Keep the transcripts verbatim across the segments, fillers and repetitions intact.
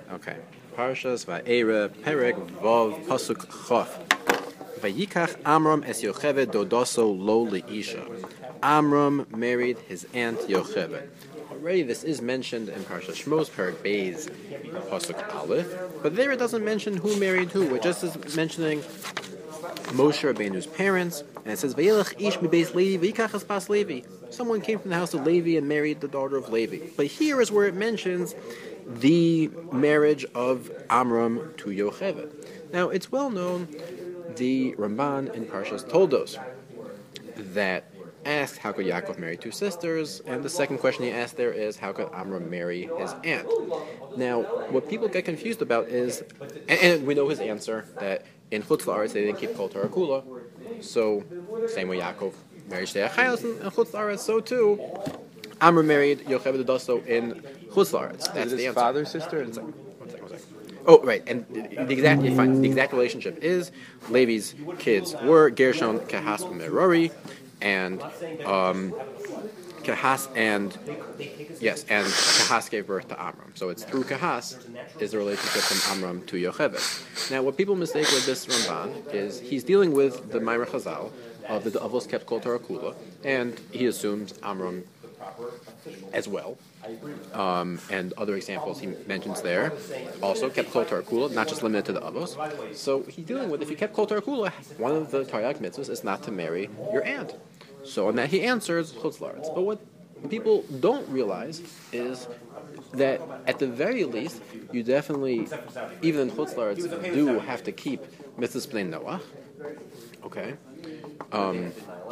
Okay. Parshas Va'era Perek Vav Pasuk Chof. Vayikach Amram es Yocheved Dodaso lo leisha. Amram married his aunt Yocheved. Already this is mentioned in Parshas Shmos, Perek Beis, Pasuk Aleph, but there it doesn't mention who married who. It just is mentioning Moshe Rabbeinu's parents, and it says Vayelach ish mi beis Levi v'yikach es bas Levi. Someone came from the house of Levi and married the daughter of Levi. But here is where it mentions the marriage of Amram to Yocheved. Now it's well known, the Ramban in Parshas Toldos that asked how could Yaakov marry two sisters, and the second question he asked there is how could Amram marry his aunt. Now what people get confused about is, and, and we know his answer, that in Chutz La'aretz they didn't keep Kol Torah Kula, so same way Yaakov married Shtei Achayos in Chutz La'aretz, so too Amram married Yocheved Dodaso in Chutz La'aretz. That's his the answer. father's sister? One second, one second, one second. Oh, right, and the exact fine. The exact relationship is Levi's kids were Gershon, Kahas, and Merari, and um, Kahas and yes, and Kahas gave birth to Amram. So it's through Kahas is the relationship from Amram to Yocheved. Now, what people mistake with this Ramban is he's dealing with the Maimar Chazal of the Avos kept Kol Torah Kula, and he assumes Amram as well. Um, and other examples he mentions there also kept Kol Torah Kula, not just limited to the Avos. So he's dealing with, if you kept Kol Torah Kula, one of the Taryag mitzvahs is not to marry your aunt. So on that he answers Chutz La'aretz. But what people don't realize is that at the very least, you definitely, even in Chutz La'aretz, do have to keep Mitzvahs Bnei Noach. Okay. Um,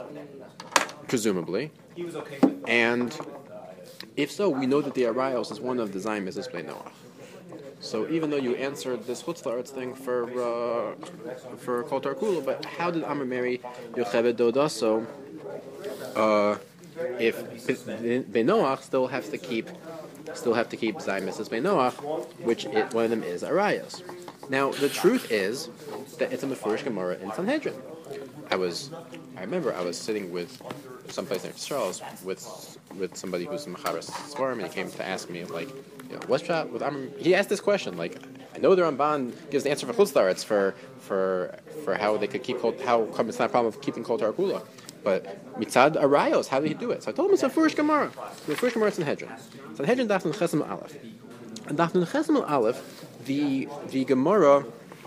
presumably. And if so, we know that the Arayos is one of the Zayim Mitzvahs Bnei Noach. So even though you answered this Chutz La'aretz thing for uh, for Kol Torah Kula, but how did Amram marry Yocheved Dodaso uh, if Bnei Noach still has to keep still have to keep Zayim Mitzvahs Bnei Noach, which it, one of them is Arayos. Now the truth is that it's a Mefurish Gemara in Sanhedrin. I was, I remember I was sitting with someplace near Charles with with somebody who's in Mecharas Svarim, and he came to ask me, like, you know, what's shot with Amram? He asked this question, like, I know the Ramban gives the answer for Chutz La'aretz for for for how they could keep Kol, how come it's not a problem of keeping Kol Torah Kula, but Mitzad Arayos, how did he do it? So I told him it's a Mefurish Gemara. The Mefurish Gemara is Sanhedrin. Sanhedrin Daf Nun Chesem Aleph. And Daf Nun Chesem Aleph, the the Gemara,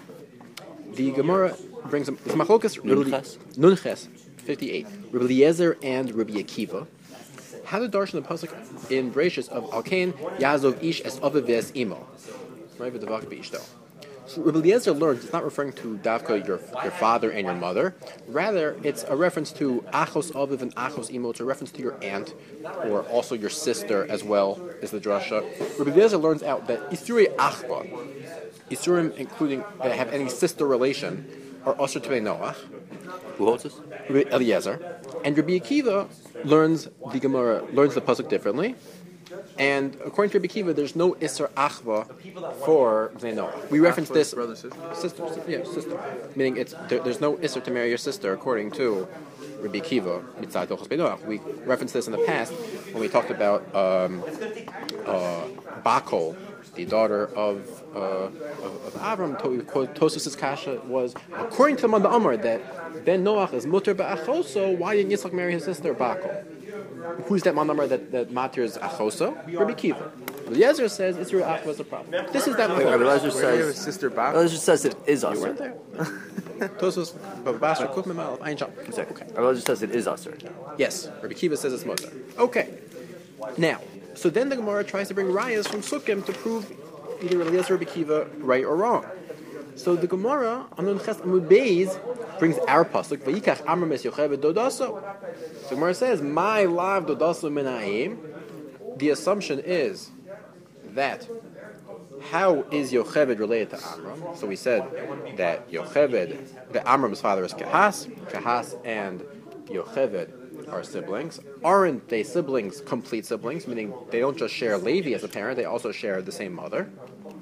the Gemara brings a Machlokas Nun Ches fifty-eight. Rabbi Eliezer and Rabbi Akiva. How to darshan the pasuk in Bereshis of Alkain Yazov Ish es Aviv ves Imo. Right, with the Vak B'ishto. So Rabbi Eliezer learns it's not referring to Davka, your your father and your mother. Rather, it's a reference to Achos Aviv and Achos Imo. It's a reference to your aunt, or also your sister as well, is the drasha. Rabbi Eliezer learns out that Isurei Achba, Isurim including that have any sister relation, are Asher Tebei Noach. Who holds this? Rabbi Eliezer. And Rabbi Akiva learns the Gemara, learns the pasuk differently. And according to Rabbi Akiva, there's no Isser Achva for Bnei Noach. We reference this brother, sister? sister, yeah, sister. Meaning it's there, there's no Isser to marry your sister according to Rabbi Akiva. Mitzad Dochos Bnei Noach. We referenced this in the past when we talked about um, uh, Bakol, the daughter of uh, of, of Avram. Tosus' kasha was, according to Manda Amar, that Ben Noach is mutter ba'achoso. Why didn't Yitzchak marry his sister Bakol? Who's that Manda Amar that that matter is achoso? Rabbi Akiva. Eliezer says Israel Ach was the problem. This is that. Rabbi Eliezer says sister Bakol. Eliezer says it is us. You weren't there. Tosus b'basher kuf memalef ayin sham. Okay. Rabbi Eliezer says it is usher. Yes. Rabbi Akiva says it's mutter. Okay. Now, so then the Gemara tries to bring rayas from Sukkim to prove either Eliezer or Rabbi Akiva right or wrong. So the Gemara on Nun Ches Amud Beis brings our pasuk Vayikach Amram es Yocheved Dodaso. The Gemara says my lav Dodaso minayim. The assumption is that how is Yocheved related to Amram? So we said that Yocheved, that Amram's father is Kahas, Kahas and Yocheved are siblings. Aren't they siblings, complete siblings, meaning they don't just share Levi as a parent, they also share the same mother?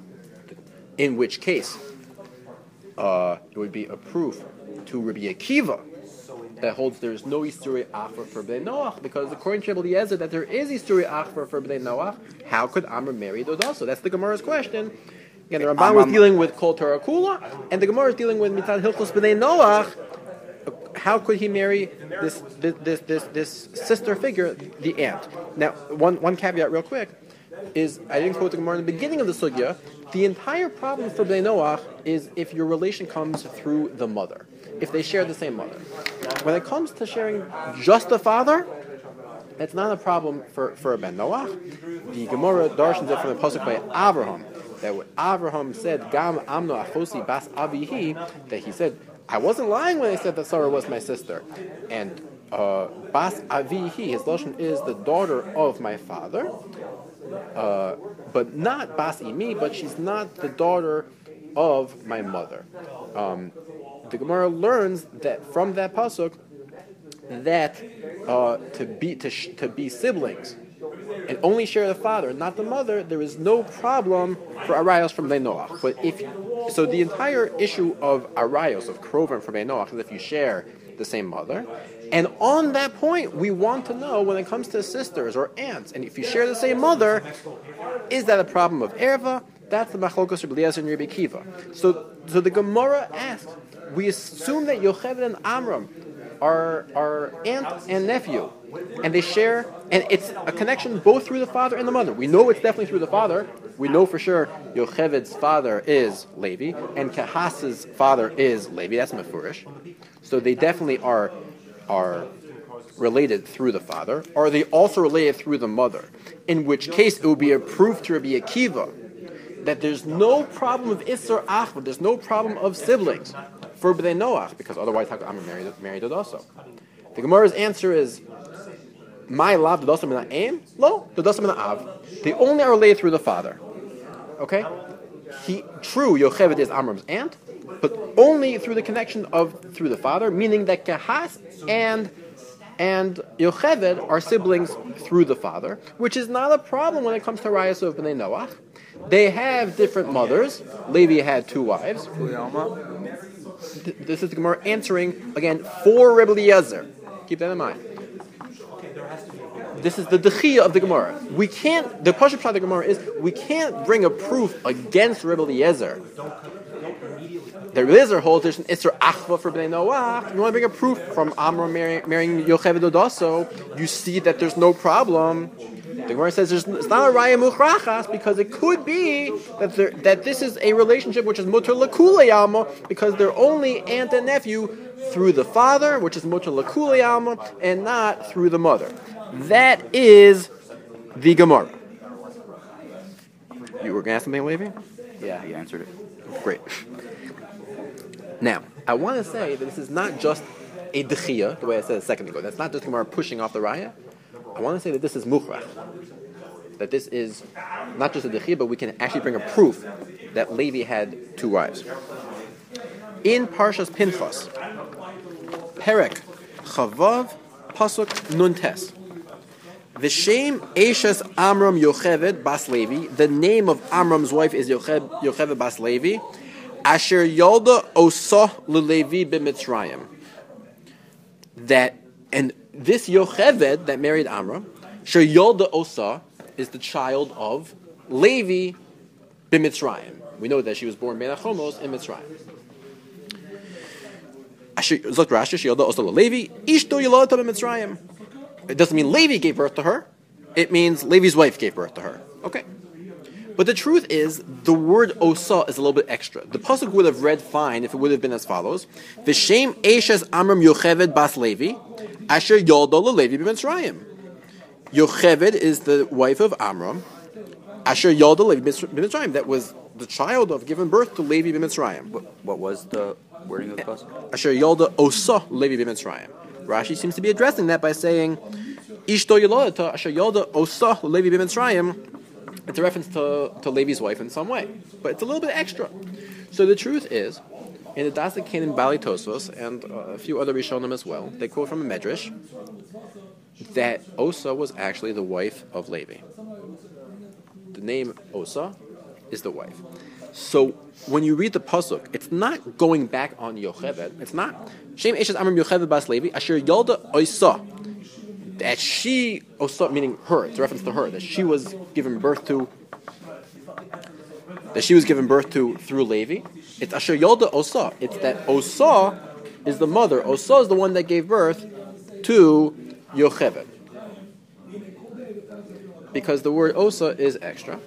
In which case, uh, it would be a proof to Rabbi Akiva that holds there is no Isuri Achra for Bnei Noach, because according to Rabbi Eliezer that there is Isuri Achra for Bnei Noach, how could Amram marry Dodaso? That's the Gemara's question. Again, the Ramban was dealing with Kol Torah Kula, and the Gemara is dealing with Mitzad Hilchos B'nai Noach. How could he marry this this this this, this sister figure, the aunt? Now, one one caveat, real quick, is I didn't quote the Gemara in the beginning of the sugya. The entire problem for Bnei Noach is if your relation comes through the mother, if they share the same mother. When it comes to sharing just the father, that's not a problem for, for a Ben Noach. The Gemara darshans it from the pasuk by Avraham, that what Avraham said, Gam Amno Achosi Bas Avihi, that he said, I wasn't lying when I said that Sarah was my sister. And uh, Bas Avihi, his lashon is the daughter of my father, uh, but not Bas Imi, but she's not the daughter of my mother. Um, the Gemara learns that from that pasuk that uh, to be to, sh- to be siblings and only share the father, not the mother, there is no problem for arayos from Bnei Noach. But if so, the entire issue of arayos of krovim from Bnei Noach is if you share the same mother. And on that point, we want to know when it comes to sisters or aunts, and if you share the same mother, is that a problem of erva? That's the machlokas Rabbi Eliezer and Rabbi Kiva. So, so the Gemara asks, we assume that Yocheved and Amram are are aunt and nephew, and they share, and it's a connection both through the father and the mother. We know it's definitely through the father. We know for sure Yocheved's father is Levi, and Kahas's father is Levi. That's Mefurish. So they definitely are are related through the father. Are they also related through the mother? In which case, it would be a proof to Rabbi Akiva that there's no problem of Isser Achva, there's no problem of siblings for Bnei Noach, because otherwise how I'm married married to Dosso. The Gemara's answer is my lav the Dosso mina aim, lo the Dosso mina av. They only are related through the father. Okay? He true Yocheved is Amram's aunt, but only through the connection of through the father, meaning that Kahas and and Yocheved are siblings through the father, which is not a problem when it comes to Rayas of Bnei Noach. They have different mothers. Levi had two wives. This is the Gemara answering, again, for Rebbe Eliezer. Keep that in mind. This is the Dechiyah of the Gemara. We can't, the Pashup Shah of the Gemara is, we can't bring a proof against Rebbe Eliezer. The Rebbe Eliezer holds there's an Isser Achva for Bnei Noach. You want to bring a proof from Amram marrying, marrying Yocheved Odaso, you see that there's no problem. The Gemara says there's, it's not a raya muchrachas because it could be that there, that this is a relationship which is mutar l'kulei alma because they're only aunt and nephew through the father, which is mutar l'kulei alma, and not through the mother. That is the Gemara. You were going to ask something, Levi? Yeah, he answered it. Great. Now, I want to say that this is not just a dechiyah, the way I said a second ago. That's not just Gemara pushing off the raya. I want to say that this is mukhrach, that this is not just a dechiyah, but we can actually bring a proof that Levi had two wives. In Parshas Pinchas, Perek Chavav Pasuk Nuntes, V'shem Eshes Amram Yocheved Bas Levi. The name of Amram's wife is Yocheved, Yocheved Bas Levi. Asher Yolda Osah LeLevi b'Mitzrayim. That and this Yocheved that married Amram, Sher Yolda Osa, is the child of Levi b'Mitzrayim. We know that she was born Ben Achomos in Mitzrayim. Zok Rashi, Sher Yolda Osa LeLevi, Ishto Yolata b'Mitzrayim. It doesn't mean Levi gave birth to her. It means Levi's wife gave birth to her. Okay. But the truth is, the word Osa is a little bit extra. The pasuk would have read fine if it would have been as follows: V'shem Eshes Amram Yocheved Bas Levi, Asher Yolda LeLevi b'Mitzrayim. Yocheved is the wife of Amram, Asher Yolda LeLevi b'Mitzrayim. That was the child of giving birth to Levi b'Mitzrayim. What, what was the wording of the pasuk? Asher Yolda Osa Levi b'Mitzrayim. Rashi seems to be addressing that by saying Ishto Yolata Asher Yolda Osa Levi b'Mitzrayim. It's a reference to, to Levi's wife in some way, but it's a little bit extra. So the truth is, in the Das Kanan Bali Tosfos and uh, a few other Rishonim as well, they quote from a Medrash that Osa was actually the wife of Levi. The name Osa is the wife. So when you read the pasuk, it's not going back on Yocheved. It's not Shem Eshes Amram Yocheved Bas Levi Asher Yolda Osa. That she, Osa, meaning her, it's a reference to her, that she was given birth to, that she was given birth to through Levi. It's Asher Yolda Osa. It's that Osa is the mother. Osa is the one that gave birth to Yocheved. Because the word Osa is extra.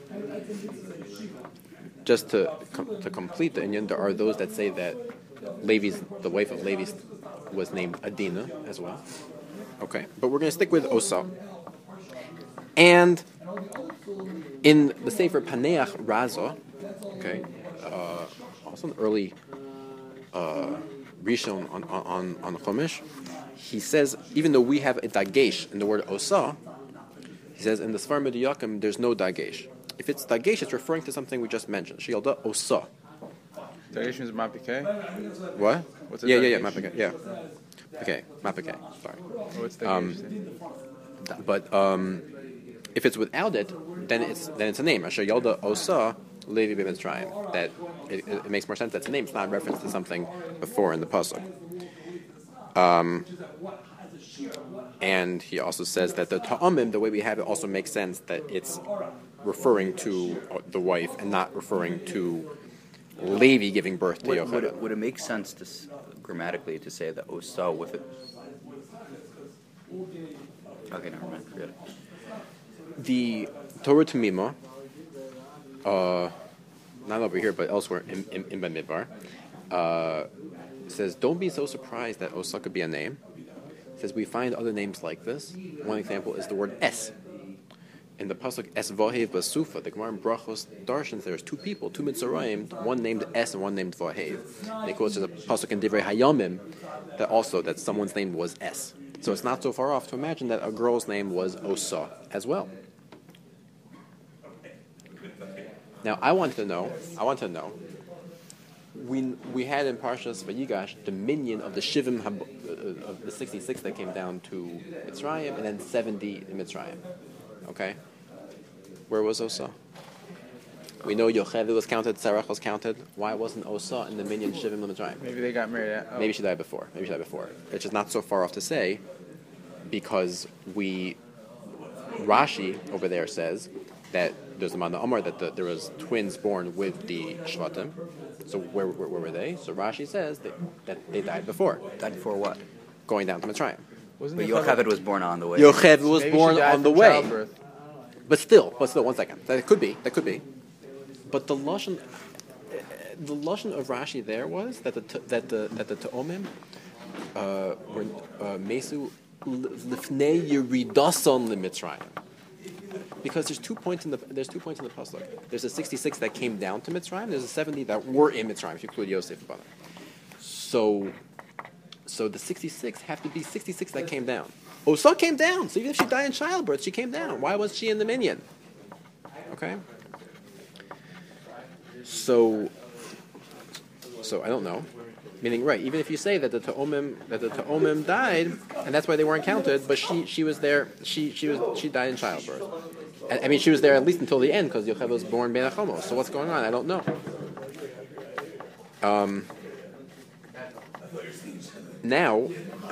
Just to com- to complete the inyan, there are those that say that Levi's, the wife of Levi was named Adina as well. Okay, but we're going to stick with Osa. And in the Sefer Paneach Raza, okay, uh, also an early uh, Rishon on on on Chumash, he says even though we have a dagesh in the word Osa, he says in the Sfar Meduyakim there's no dagesh. If it's dagesh, it's referring to something we just mentioned. Sheyalda Osa. Dagesh means mapike? What? What's a yeah, yeah, yeah, dagesh? mapike, yeah. Okay, mapike. Sorry. What's dagesh? Um, But um, if it's without it, then it's then it's a name. Asher Yalda Osa Levi ben Mitzrayim. That it, it makes more sense. That's a name. It's not a reference to something before in the pasuk. Um, and he also says that the ta'amim, the way we have it, also makes sense that it's referring to the wife and not referring to Levi giving birth to Would, Yocheved. would, it, would it make sense to s- grammatically to say that Osa with it? Okay, never mind. Forget it. The Torah Tamima, uh, not over here, but elsewhere in, in, in Bamidbar, uh, says, don't be so surprised that Osa could be a name. It says, we find other names like this. One example is the word Es. In the pasuk Es Vahev Basufa, the Gemara in Brachos Darshans, there's two people, two Mitzrayim, one named Es and one named Vahev. And it quotes to the pasuk in Divrei Hayamim that also that someone's name was Es. So it's not so far off to imagine that a girl's name was Osa as well. Now I want to know, I want to know, we we had in Parshas Vayigash the minion of the Shivim Hab- uh, of the sixty-six that came down to Mitzrayim and then seventy in Mitzrayim. Okay? Where was Osa? We know Yocheved was counted, Sarach was counted. Why wasn't Osa in the minion Shivim in Mitzrayim? Maybe they got married at... Oh. Maybe she died before. Maybe she died before. It's just not so far off to say, because we, Rashi over there says that there's a man Amar that the, there was twins born with the Shvatim. So where, where, where were they? So Rashi says that, that they died before, Died for what? going down to Mitzrayim. Wasn't But Yocheved- Yocheved was born on the way. Yocheved was Maybe she born died on the from way. childbirth. But still, but still, one second. That could be. That could be. But the lashon, uh, the lashon of Rashi there was that the t- that the that the Ta'omim uh, were uh, mesu lifnei yeridason limitzrayim. Because there's two points in the there's two points in the pasuk. There's a sixty-six that came down to Mitzrayim. There's a seventy that were in Mitzrayim. If you include Yosef above it. So, so the sixty-six have to be sixty-six that came down. Osa came down. So even if she died in childbirth, she came down. Why was she in the minyan? Okay. So, so I don't know. Meaning, right? Even if you say that the Ta'omim that the Ta'omim died, and that's why they weren't counted, but she she was there. She she was she died in childbirth. I, I mean, she was there at least until the end because Yocheved was born Ben Achomos. So what's going on? I don't know. Um. Now,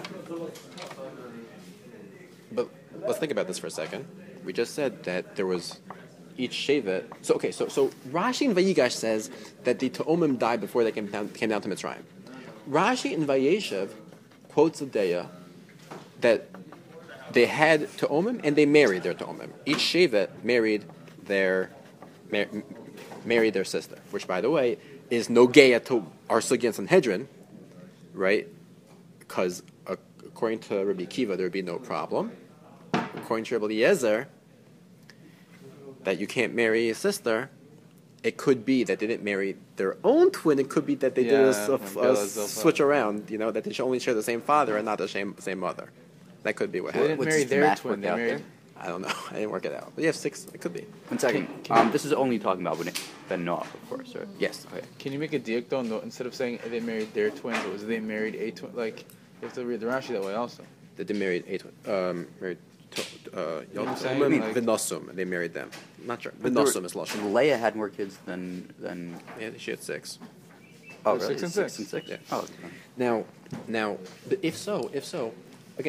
but let's think about this for a second. We just said that there was each shevet. So okay, so so Rashi in Vayigash says that the Ta'omim died before they came down came down to Mitzrayim. Rashi in Vayeshev quotes a deya that they had Ta'omim and they married their Ta'omim. Each shevet married their mar- married their sister, which by the way is nogeya to our sugya and Sanhedrin, right? Because uh, according to Rabbi Akiva, there would be no problem. According to Rabbi Eliezer, that you can't marry a sister, it could be that they didn't marry their own twin. It could be that they did a, Yeah, s- a- Mabila a Zilpah. switch around, you know, that they should only share the same father and not the same same mother. That could be what They happened. didn't What's marry the their math twin. work They out married... there? I don't know. I didn't work it out. But you have six. It could be. One second. Can- can um, you- this is only talking about Ben Ben Noach, of course, right? Yes. Okay. Can you make a diak though? No, instead of saying they married their twins, it was they married a twin. Like, you have to read the Rashi that way also. That they married eight. Um, married. To, uh, what I'm Yom saying? Tov and Like- Vinasum. They married them. Not sure. But there were- Vinasum is lashon. Leah had more kids than than. Yeah, she had six. Oh, Six really? and Six six. and six. Yeah. Oh, okay. Now, now, but if so, if so, again,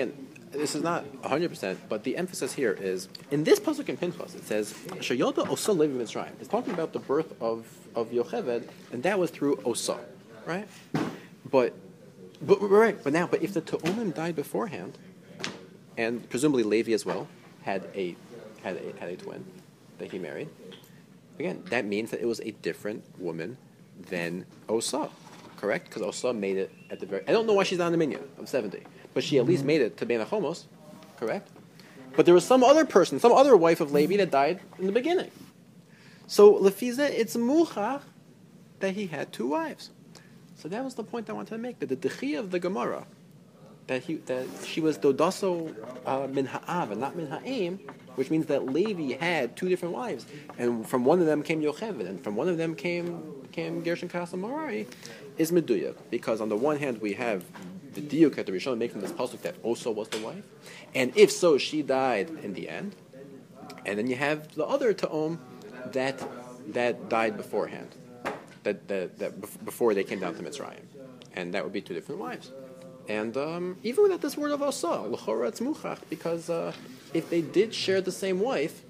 this is not one hundred percent, but the emphasis here is, in this pasuk in Pinchas, it says, Sheyolda Osa Levi Mitzrayim. It's talking about the birth of, of Yocheved, and that was through Osa, right? But, but right, but now, but if the Te'omim died beforehand, and presumably Levi as well, had a, had a, had a twin that he married, again, that means that it was a different woman than Osa, correct? Because Osa made it at the very... I don't know why she's not in the minyan of seventy. But she at least made it to Bein HaChomos, correct? But there was some other person, some other wife of Levi that died in the beginning. So, Lefize, it's muchach that he had two wives. So that was the point I wanted to make, that the Dechi of the Gemara, that he that she was Dodaso uh, min ha'av and not min ha'im, which means that Levi had two different wives. And from one of them came Yocheved, and from one of them came, came Gershon Kasa Merari, is Meduya. Because on the one hand, we have the diuk at the Rishon making this pasuk that also was the wife, and if so, she died in the end. And then you have the other ta'om that that died beforehand, that that, that before they came down to Mitzrayim, and that would be two different wives. And um, even without this word of osa, l'chora it's muchach, because uh, if they did share the same wife,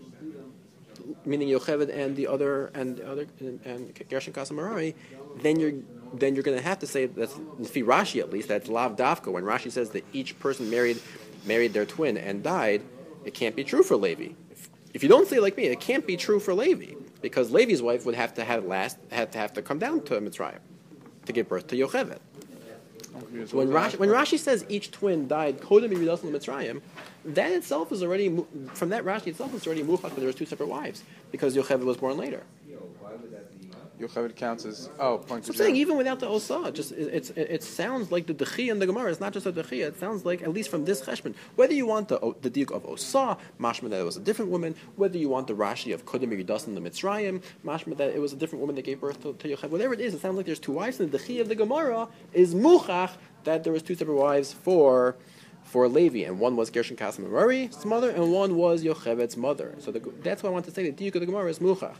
meaning Yocheved and the other and the other and, and Gershon Kasa Merari, then you're then you're going to have to say that's Fi Rashi at least, that's Lav Dafka. When Rashi says that each person married married their twin and died, it can't be true for Levi. If, if you don't say it like me, it can't be true for Levi, because Levi's wife would have to have last had to have to come down to Mitzrayim to give birth to Yocheved. So when Rashi, when Rashi says each twin died Kodem Yiridas in Mitzrayim, that itself is already, from that Rashi itself is already muchach, but there was two separate wives, because Yocheved was born later. Yocheved counts as oh. So I'm saying even without the osa, just it, it's it, it sounds like the dechi in the Gemara. It's not just a dechi. It sounds like, at least from this cheshbon, whether you want the the diuk of osa, mashma that it was a different woman, whether you want the Rashi of Kodem Yiridas in the Mitzrayim, mashma that it was a different woman that gave birth to, to Yocheved. Whatever it is, it sounds like there's two wives, and the dechi of the Gemara is muchach that there was two separate wives for. For Levi, and one was Gershon Kasa Merari's mother, and one was Yocheved's mother. So the, that's why I want to say the diuk of the Gemara is muchach.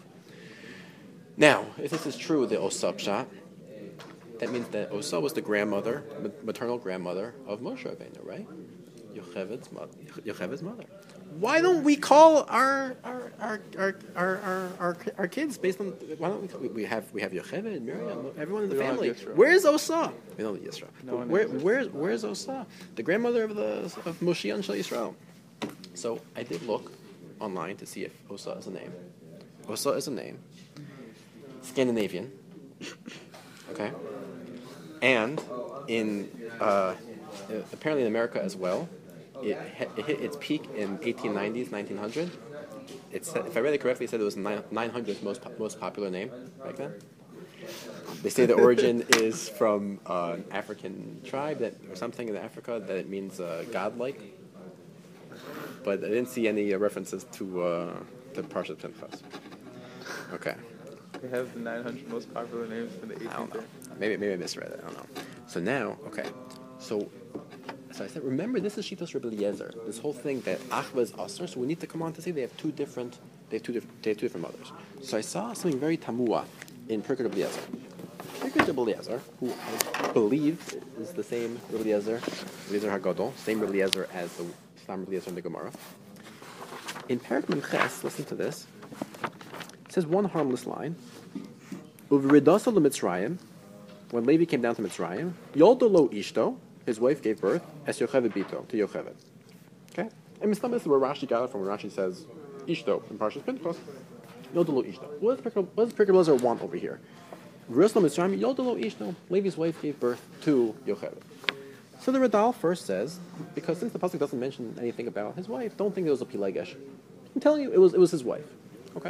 Now, if this is true, the Osa pshat, that means that Osa was the grandmother, maternal grandmother of Moshe Rabbeinu, right? Yocheved's mother. Yocheved's mother. Why don't we call our our our our our, our, our, our kids based on? Why don't we? We have we have Yocheved, Miriam, everyone in the we family. Where's Osa? We don't have Yisra. No Where, where's where's Osa? The grandmother of the of Moshe and Shal Yisrael. So I did look online to see if Osa is a name. Osa is a name. Scandinavian. Okay. And in uh, apparently in America as well. It, it hit its peak in eighteen nineties, nineteen hundred. It's, if I read it correctly, it said it was nine hundredth most most popular name back then. They say the origin is from uh, an African tribe that, or something in Africa, that it means uh, godlike. But I didn't see any uh, references to uh, to Parshat Pinchas. Okay. They have the nine hundred most popular names for the eighteenth. I don't know. Maybe maybe I misread it. I don't know. So now, okay. So. So I said, remember, this is Shitas Rebbe Eliezer. This whole thing that Achva is Aser, so we need to come on to say they have two different, they have two different, they have two different mothers. So I saw something very tamua in Pirkei Rebbe Eliezer. Pirkei Rebbe Eliezer, who I believe is the same Rebbe Eliezer, Eliezer Hagadol, same Rebbe Eliezer as the Stam Rebbe Eliezer in the Gemara. In Perek Memches, listen to this. It says one harmless line. Uvridasa leMitzrayim, when Levi came down to Mitzrayim, Yoldo lo Ishto. His wife gave birth as Yocheved Bito, to Yocheved. Okay? And Mishnah, this is where Rashi got it from, when Rashi says Ishto in Parshas Pinchas. Yodelo Ishto. What does Pirkei Eliezer want over here? Jerusalem Mitzrayim, Yodelo Ishto. Levi's wife gave birth to Yocheved. So the Radal first says, because since the pasuk doesn't mention anything about his wife, don't think it was a Pilegesh. I'm telling you, it was it was his wife. Okay?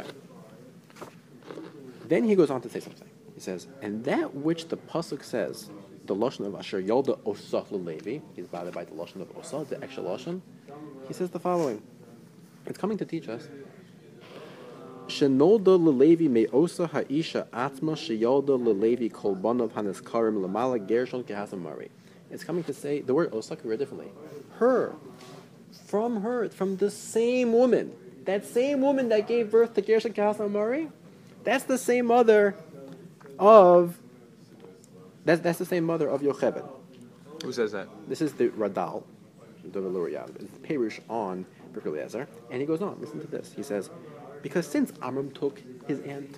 Then he goes on to say something. He says, and that which the pasuk says, the lashon of Asher Yolda Osach Levi, he's bothered by the lashon of Osach, the extra lashon. He says the following: it's coming to teach us. Shenolda Lelevi me Osa Haisha Atma Sheyolda Lelevi Kolbanav Hanaskarim Lamala Gershon Kehasam Mari. It's coming to say the word Osach we read differently. Her, from her, from the same woman, that same woman that gave birth to Gershon Kehasam Mari, that's the same mother of. That's, that's the same mother of Yocheved. Who says that? This is the Radal. the lower Yad, is the Perush on Rabbi Eliezer, and he goes on. Listen to this. He says, because since Amram took his aunt,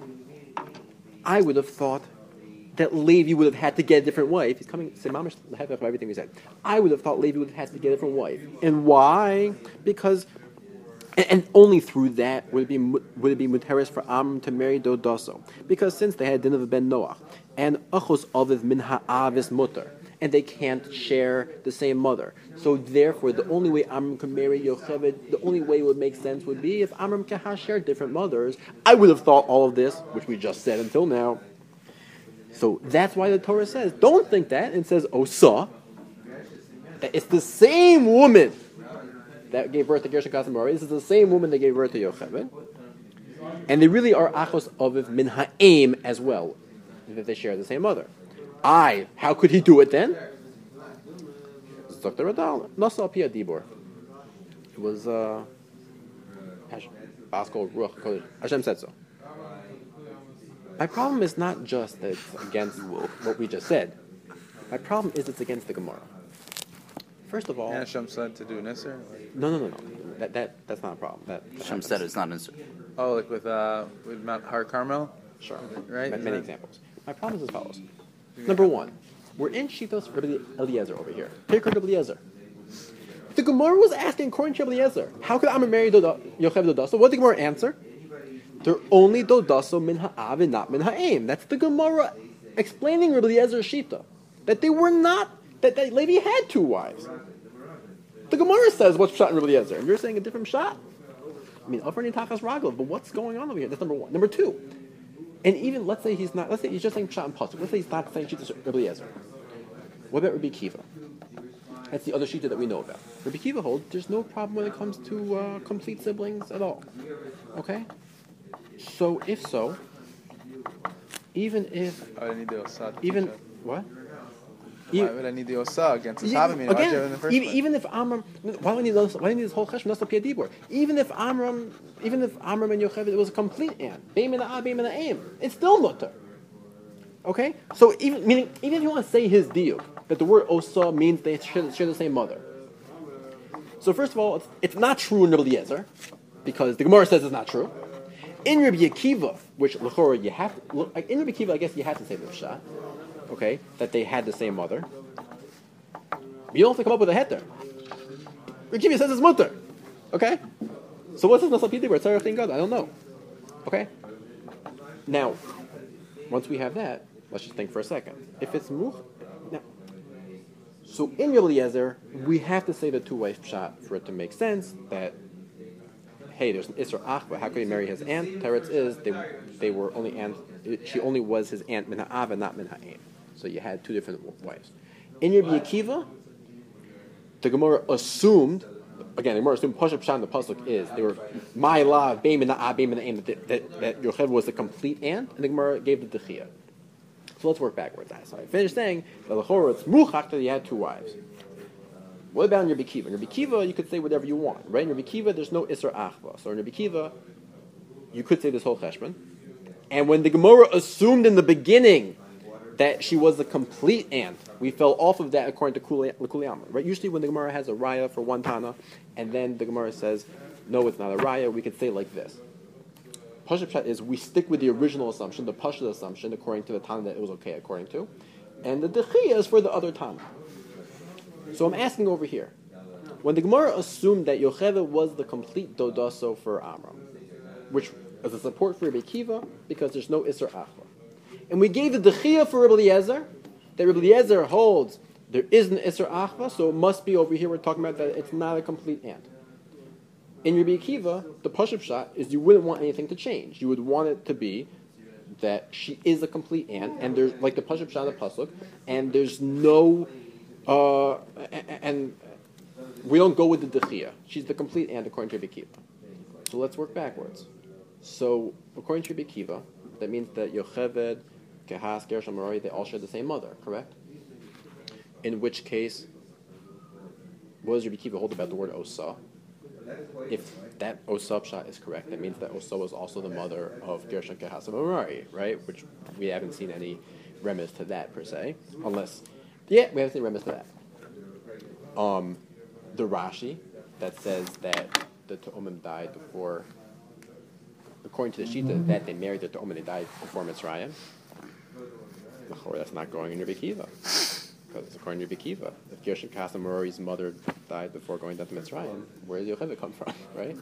I would have thought that Levi would have had to get a different wife. He's coming, say mamish of everything we said. I would have thought Levi would have had to get a different wife. And why? Because, and, and only through that would it be would it be muteris for Amram to marry Dodaso. Because since they had din of ben Noach, and achos aviv min ha'avis mutter, and they can't share the same mother. So therefore, the only way Amram can marry Yocheved, the only way it would make sense would be if Amram can share different mothers. I would have thought all of this, which we just said until now. So that's why the Torah says, don't think that. It says, Osa. It's the same woman that gave birth to Gershon Kasim Merari. This is the same woman that gave birth to Yocheved. And they really are achos aviv min ha'aim as well, that they share the same mother. I, how could he do it then? Doctor Radal, Nasa Pia Dibor. It was, uh, Hashem said so. My problem is not just that it's against what we just said. My problem is it's against the Gemara. First of all, And Hashem said to do Nisr? no, no, no, no. That that that's not a problem. That, that Hashem happens. said it's not an Isser. Oh, like with uh, with Mount Har Carmel? Sure. Right? Ma- Is Many that- examples. My problem is as follows. Number one, we're in Shitos Rabbi Eliezer over here. Pirkei Rabbi Eliezer. The Gemara was asking according to Rabbi Eliezer, how could Amram marry Doda- Yocheved Dodaso? What did the Gemara answer? They're only Dodaso min ha'av and not min ha'aim. That's the Gemara explaining Rabbi Eliezer's Shita. That they were not, that, that Levi had two wives. The Gemara says what's shot in Rabbi Eliezer, and you're saying a different shot. I mean, Afar Nitachas Raglav, but what's going on over here? That's number one. Number two, and even let's say he's not, let's say he's just saying shot and pasuk. Let's say he's not saying Shita Rabbi Eliezer. What about Rabbi Kiva? That's the other Shita that we know about. Rabbi Kiva holds there's no problem when it comes to uh, complete siblings at all. Okay? So if so, even if I would need the Osa. to even teach it. what? Why would I need the Osa against the Yeah, Savimim? Why'd you have it in the again, first even, place? even if Amram, why do we need this? Why do we need this whole cheshbon? That's the Pia Dibor. Even if Amram, even if Amram and Yocheved, it was a complete ant. Beim and a beim and a aim. It's still mutter. Okay, so even meaning even if you want to say his diuk that the word osa means they share, share the same mother. So first of all, it's, it's not true in Rabbi Eliezer because the Gemara says it's not true. In Rabbi Akiva, which l'chora you have to, in Rabbi Akiva, I guess you have to say the shah. Okay, that they had the same mother. You don't have to come up with a heter. Rabbi Akiva says it's mutter. Okay, so what's this nasapiti where tzarich in God? I don't know. Okay, now once we have that, let's just think for a second. If it's much, now, so in Rabbi Eliezer, we have to say the two-wife shot for it to make sense. That hey, there's an Isra Achva. How could he marry his aunt? Teretz is they they were only aunt. She only was his aunt min ha'ava, not min ha'aim. So you had two different wives. In Rabbi Akiva, the Gemara assumed. Again, the Gemara assumed Pashup Pshat in the pasuk is they were my love, beim min ha'av, beim min ha'aim. That that, that Yocheved was the complete aunt, and the Gemara gave the dechia. So let's work backwards. So I finished saying that the Chorah it's muchach that he had two wives. What about in Rabbi Kiva? In Rabbi Kiva, you could say whatever you want, right? In Rabbi Kiva, there's no Isra Achva. So in Rabbi Kiva, you could say this whole cheshbon. And when the Gemara assumed in the beginning that she was a complete aunt, we fell off of that according to Kuli Amr, right? Usually when the Gemara has a raya for one Tana, and then the Gemara says, no, it's not a raya, we could say like this. Pashup Pshat is we stick with the original assumption, the Pashup assumption, according to the Tana that it was okay according to. And the Dechiyah is for the other Tana. So I'm asking over here, when the Gemara assumed that Yocheved was the complete Dodaso for Amram, which is a support for Rabbi Akiva because there's no Isser Achva, and we gave the Dechiyah for Rabbi Eliezer, that Rabbi Eliezer holds there is an Isser Achva, so it must be over here we're talking about that it's not a complete ant. In Rabbi Akiva, the Pashup Pshat is you wouldn't want anything to change. You would want it to be that she is a complete ant, and there's like the Pashup Pshat of the pasuk, and there's no. Uh, and we don't go with the Dechiyah. She's the complete ant according to Rabbi Akiva. So let's work backwards. So according to Rabbi Akiva, that means that Yocheved, Kehas, Gershon, Merari, they all share the same mother, correct? In which case, what does Rabbi Akiva hold about the word Osa? If that Osa Pshat is correct, that means that Osa was also the mother of Gershon, Kehas, and Merari, right? Which we haven't seen any remez to that per se, unless. Yeah, we haven't seen remez to that. Um, the Rashi that says that the Tu'umim died before, according to the Shita, that they married the Tu'umim, they died before Mitzrayim. Or that's not going in Rabbi Kiva. Because according to Rabbi Kiva, if Gershom Kasamori's mother died before going down to Mitzrayim, where does Yocheved come from, right?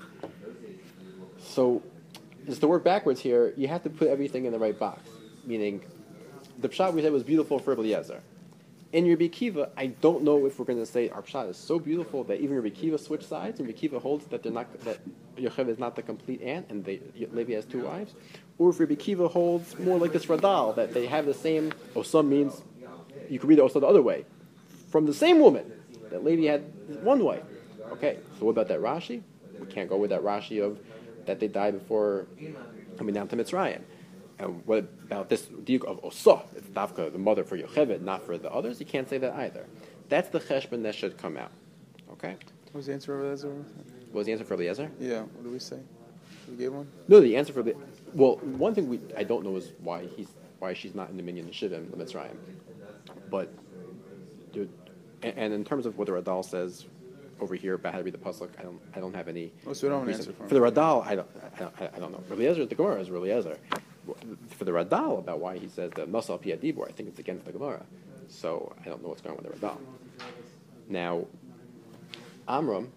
So, just to work backwards here, you have to put everything in the right box. Meaning, the pshat we said was beautiful for Eliezer. In Rabbi Kiva, I don't know if we're going to say our pshat is so beautiful that even Rabbi Kiva switched sides, and Rabbi Kiva holds that they're not that Yocheved is not the complete aunt, and they, Levi has two wives, or if Rabbi Kiva holds more like this Radal that they have the same. Osam means you can read the Osam the other way, from the same woman that Levi had one wife. Okay, so what about that Rashi? We can't go with that Rashi of that they died before coming down to Mitzrayim. And what about this diuk of Osah? It's Davka, the mother for Yocheved, not for the others. You can't say that either. That's the cheshbon that should come out. Okay? What was the answer for Eliezer? What was the answer for Eliezer? Yeah, what did we say? We gave one? No, the answer for the well, one thing we I don't know is why he's why she's not in the minyan of Shivim, the Mitzrayim. But dude, and, and in terms of what the Radal says over here about how to read the pasuk, I don't I don't have any. Oh, so we don't have an reason. answer for him. For the Radal, I don't I don't, I don't know. Eliezer, the Gemara is Eliezer. For the Radal about why he says the Nasal Pia Dibor, I think it's against the Gemara. So I don't know what's going on with the Radal. Now, Amram.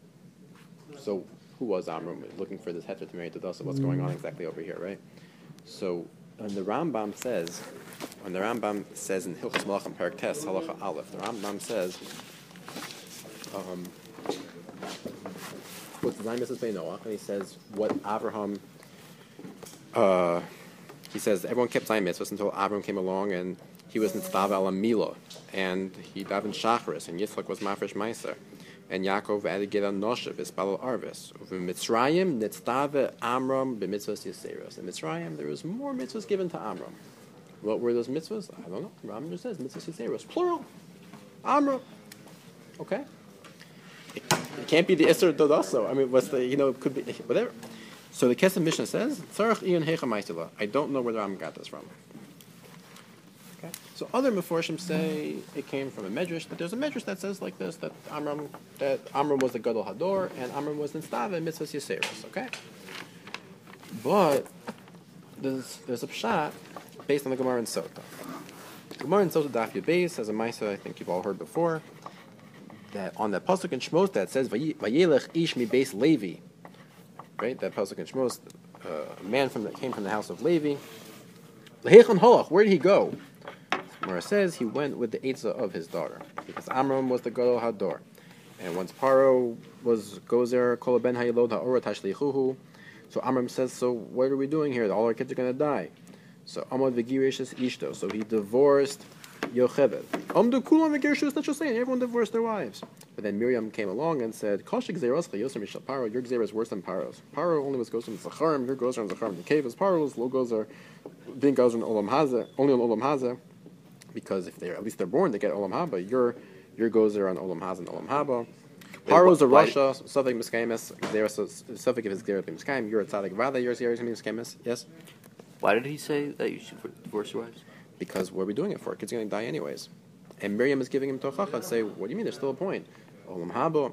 So who was Amram? Looking for this heter to marry to Dasa. What's going on exactly over here, right? So when the Rambam says, when the Rambam says in Hilchos Malachim Perek Tes Halacha Aleph, the Rambam says, um, what's the Zayin Mitzvahs Bnei Noach, and he says what Avraham. Uh, he says everyone kept Zayin Mitzvahs until Avram came along and he was Nitztav al Mila and he davened Shacharis and Yitzchak was Mafresh Meiser and Yaakov added Gila Noshev Ispalal Arvis. Over Mitzrayim Nitztave Amram b'mitzvahs Yiseros. In Mitzrayim there was more mitzvahs given to Amram. What were those mitzvahs? I don't know. Rambam just says mitzvahs Yiseros, plural. Amram. Okay. It, it can't be the Isser Dodaso. I mean, what's the you know it could be whatever. So the Kesef Mishnah says, I don't know where the Rambam got this from. Okay. So other Meforshim say it came from a Medrash, but there's a Medrash that says like this, that Amram that Amram was the Gadol Hador, and Amram was Nitztav and Mitzvahs Yiseros, okay? But there's, there's a Pshat based on the Gemara in Sota. Gemara in Sota Daf Yud has a Maisa I think you've all heard before, that on that Pasuk in Shmos that says, Vayelech ish mi beis Levi, right? That pasuk in Shmos, uh, a man from the, came from the house of Levi. Lehechon holach, where did he go? Gemara says he went with the Eitzah of his daughter, because Amram was the Gadol Hador, and once Paro was goes there, Kol ben hayilod ha'ora tashlichuhu. So Amram says, so what are we doing here? All our kids are going to die. So Amad v'girishes ishto. So he divorced Yocheved. Amdu kulam v'girshus. That's just saying everyone divorced their wives. But then Miriam came along and said, Kol shegzeroscha yoser mishal Paro. Your gzera is worse than Paro's. Paro only was gozer in Zacharim. Your gozer in Zacharim. The cave is Paro's. Lo gozer. Din gozer in Olam Hazeh. Only on Olam Hazeh. Because if they're at least they're born, they get Olam Haba. Your your gozer on Olam Hazeh and Olam Haba. Paro's a Russia. Suffolk Miskamis. Suffolk if it's gzera Miskaim. You're a tzaddik. Vada. You're a gzera Miskamis. Yes. Why did he say that you should divorce your wives? Because what are we doing it for? Kid's going to die anyways. And Miriam is giving him tochacha and say, what do you mean? There's still a point. Olam haba.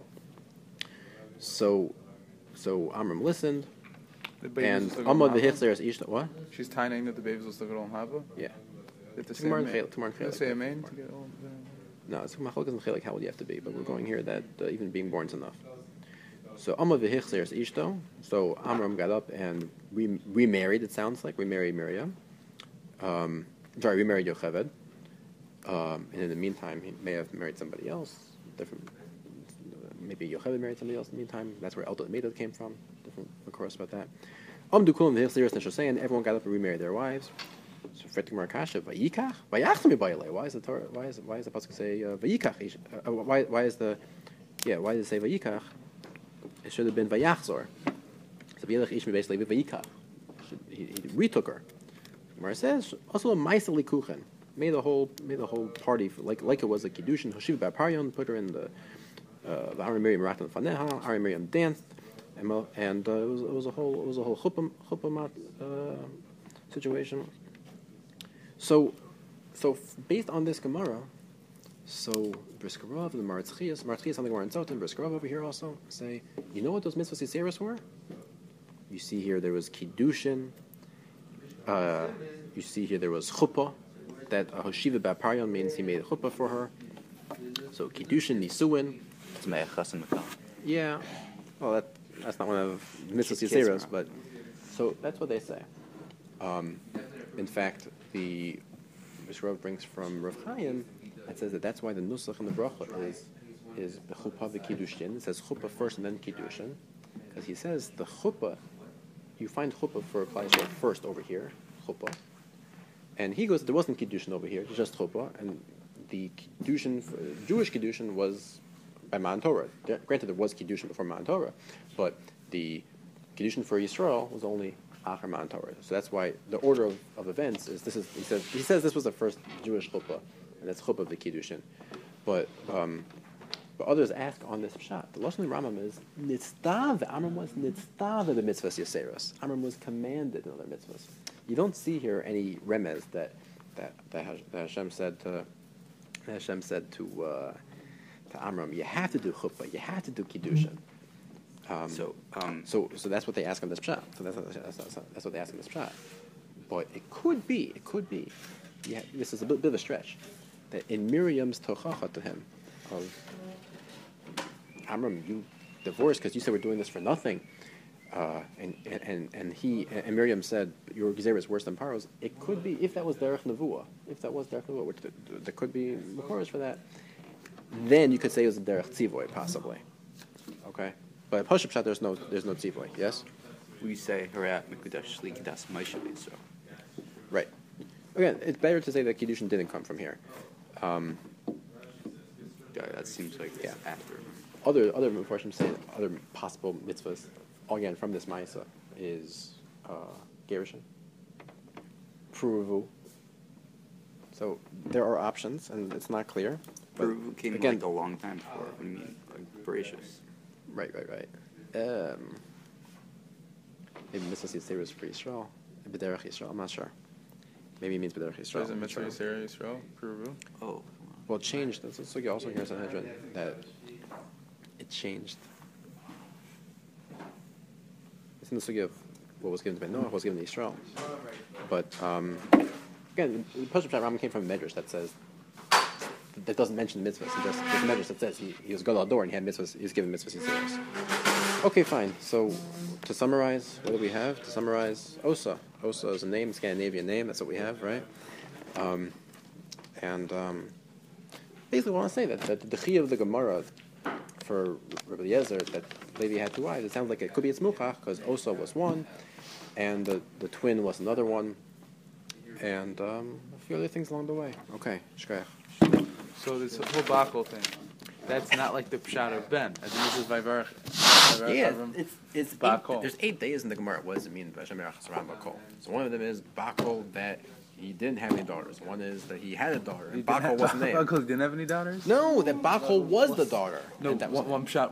So, so Amram listened. And Amad v'hichzer is ishta. What? She's tying that the babies will still get Olam haba? Yeah. It's the Tomorrow same in Tomorrow in Did they say amen to get Olam? No, it's Machlok isn't chelik. How would you have to be? But we're going here that uh, even being born is enough. So Amad v'hichzer is ishto. So Amram got up and re- remarried. It sounds like remarried Miriam. Um, sorry, remarried Yocheved. Um, and in the meantime, he may have married somebody else. Different. Maybe Yocheved married somebody else in the meantime. That's where Eldad Medad came from. Different, of course, about that. Amdu kulam v'hichzer is saying everyone got up and remarried their wives. So Fretik Markasha vayikach vayachmi bayale. Why is the Torah? Why is why is the pasuk say uh, vayikach? Uh, why why is the yeah? Why does it say vayikach? It should have been vayachzor. So vayelech ish mi beis Levi vayikach. He, he retook her. Gemara says also a ma'aseh likuchen. Made the whole made the whole party like like it was a kiddushin. Hoshiv bar Paryon put her in the uh, the Ari Miriam Ratan Faneha. Ari Miriam danced, and, and uh, it was it was a whole it was a whole chuppah chuppah uh, situation. So, so based on this Gemara, So Briskerov and the Marzchias, Marzchias something more in Zotin, Briskerov over here also say, you know what those mitzvahs Yiseris were? You see here there was Kiddushin. Uh, you see here there was Chuppah, that a Hoshiva Baparion means he made a Chuppah for her. So Kiddushin, Nisuin. It's Me'echas and Mekal. Yeah, well that that's not one of mitzvahs Kids Yiseris, are- but so that's what they say. Um, in fact, the Briskerov brings from Rav Chaim that says that that's why the Nusach and the Bracha is is Bechuppah v'Kiddushin. It says Chuppah first and then Kiddushin, because he says the Chuppah, you find Chuppah for Klal Yisrael first over here, Chuppah, and he goes there wasn't Kiddushin over here, just Chuppah, and the Kiddushin, Jewish Kiddushin was by Matan Torah. Granted, there was Kiddushin before Matan Torah, but the Kiddushin for Yisrael was only Acher Matan Torah. So that's why the order of, of events is this is he says he says this was the first Jewish chuppah, and that's chuppah of the Kiddushin. But um, but others ask on this pshat. The lashon of Rambam is nitztav. Amram was nitztav the mitzvahs yaseros. Amram was commanded in other mitzvahs. You don't see here any remez that that that, Hash, that Hashem said to that Hashem said to uh, to Amram. You have to do chuppah. You have to do Kiddushin. Um, So, um, So, so that's what they ask on this pshat. So that's, that's, that's, that's what they ask on this pshat. But it could be, it could be. Yeah, this is a bit, bit of a stretch. That in Miriam's tochacha to him of Amram, you divorced because you said we're doing this for nothing, uh, and and and he and Miriam said your gezer is worse than Paro's. It could be if that was derech nevuah, if that was derech nevuah, which th- th- there could be makoros for that. Then you could say it was a derech tzivoy possibly. Okay. But Pashup Pshat, there's no, there's no tzivoy. Yes, we say Harat Mekudash Likidas Moshe so. right. Again, it's better to say that Kiddushin didn't come from here. Um, Yeah, that seems like it's Yeah. after. other other Mepharshim say other possible mitzvahs again from this Ma'isa is uh, Gerushin, Pruvu. So there are options, and it's not clear. But Peru came again, like a long time before. What do you mean? Like voracious. right, right, right. Um, maybe mitzvahs Yisrael for Yisrael, B'derech Yisrael. I'm not sure. Maybe it means B'derech Yisrael. Doesn't I'm not Mitzvah sure. Yisrael Yisrael Peru? Oh. Well, it changed. That's so also here's Sanhedrin that it changed. It's in the sugi of what was given to Ben Noach, what was given to Israel. But um, again, the Pashup Pshat Rambam came from a medrash that says that doesn't mention the mitzvahs. He just there's a medrash that says he, he was gadol ador and he had mitzvahs. He was given mitzvahs Yisraelis. Okay, fine. So to summarize, what do we have? To summarize, Osa. Osa is a name, Scandinavian name. That's what we have, right? Um, and um, basically, I want to say that, that the chi of the Gemara for Rabbi Eliezer that Levi had two wives, it sounds like it could be its muchach because Osa was one, and the, the twin was another one, and um, a few other things along the way. Okay, shkayach. So this whole Bakel thing, that's not like the Pshat of Ben. I think this is Vayvarach. Yeah, it's it's Bakol. eight, there's eight days in the Gemara. What does it mean? B'Hashem Yerach Saram Bakol. So one of them is Bakol that he didn't have any daughters. One is that he had a daughter, and Bakol wasn't there. Bakol didn't have any daughters? No, that Bakol was the daughter. No, and that was one, one Pshat